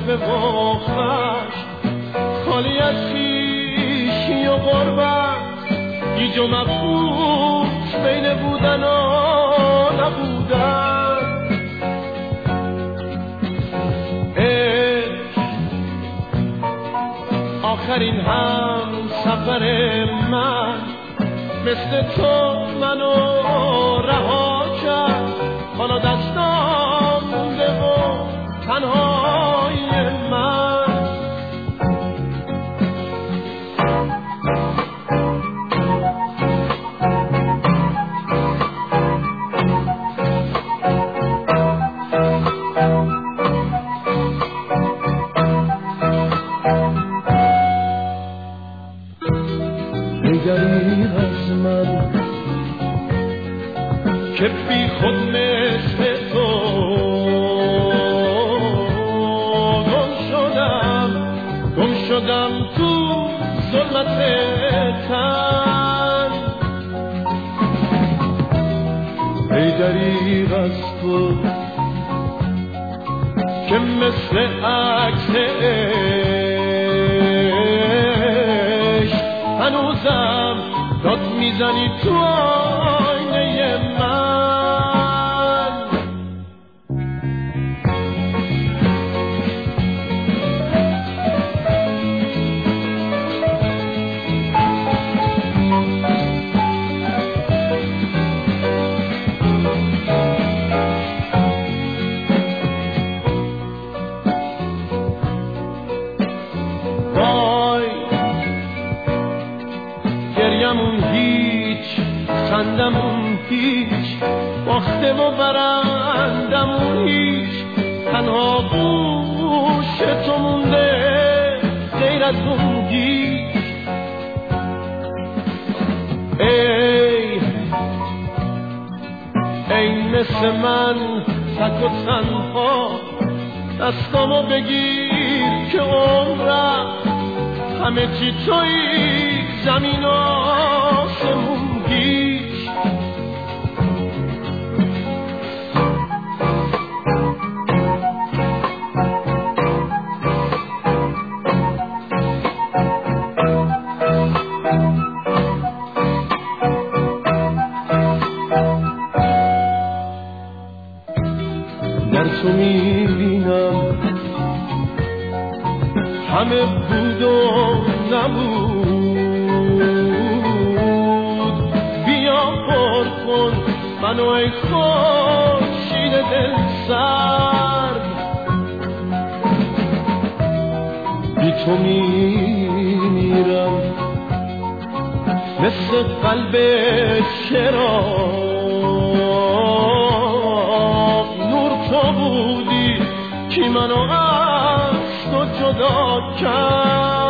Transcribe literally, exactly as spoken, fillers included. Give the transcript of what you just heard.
جذبه و خشم، خالی از خویشی و غربت، گیج و مبهوت بین بودن و نبودن. عشق آخرین هم سفر من، مثل تو منو رها کرد، حالا دستام مونده و تنهای من. نگری از من که بی خود مثل تو گم شدم، گم شدم تو ظلمت تن. ای دریغ از تو که مثل عکس عشق هنوزم داد میزنی تو آینه من. گریمون هیچ، خندمون هیچ، باخته و برندمون هیچ، تنها گوش تو مونده غیر از اون هیچ. ای ای مثل من تک و تنها، دستامو بگیر که عمرم همه چی تویی، زمین و آسمون هیچ. در تو میبینم همه بود و نبود، بیا پر کن منو ای خورشید دل سرد. بی تو میمیرم مثل قلب چراغ، نور تو بودی که منو از تو جدا کرد.